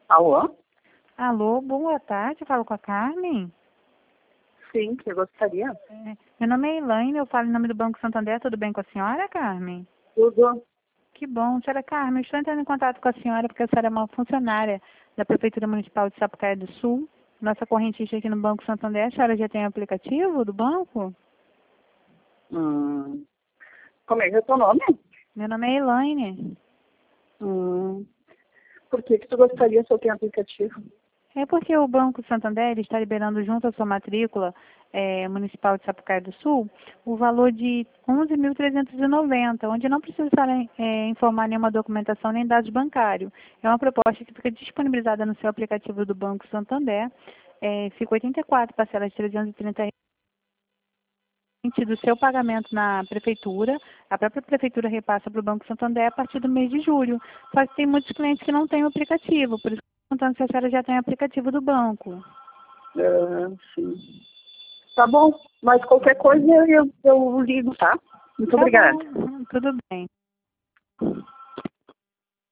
Alô? Alô, boa tarde, eu falo com a Carmen. Sim, que eu gostaria. Meu nome é Elaine, eu falo em nome do Banco Santander, tudo bem com a senhora, Carmen? Tudo. Que bom, senhora Carmen, eu estou entrando em contato com a senhora porque a senhora é uma funcionária da Prefeitura Municipal de Sapucaia do Sul, nossa correntista aqui no Banco Santander. A senhora já tem o aplicativo do banco? Como é que é o teu nome? Meu nome é Elaine. Por que tu gostaria se eu tenho aplicativo? É porque o Banco Santander está liberando junto à sua matrícula municipal de Sapucaia do Sul o valor de 11.390, onde não precisa informar nenhuma documentação nem dados bancários. É uma proposta que fica disponibilizada no seu aplicativo do Banco Santander. Fica 84 parcelas de 330 do seu pagamento na prefeitura, a própria prefeitura repassa para o Banco Santander a partir do mês de julho. Só que tem muitos clientes que não têm o aplicativo, por isso que eu estou perguntando se a senhora já tem o aplicativo do banco. Sim. Tá bom, mas qualquer coisa eu ligo, tá? Muito Tá obrigada. bom, tudo bem.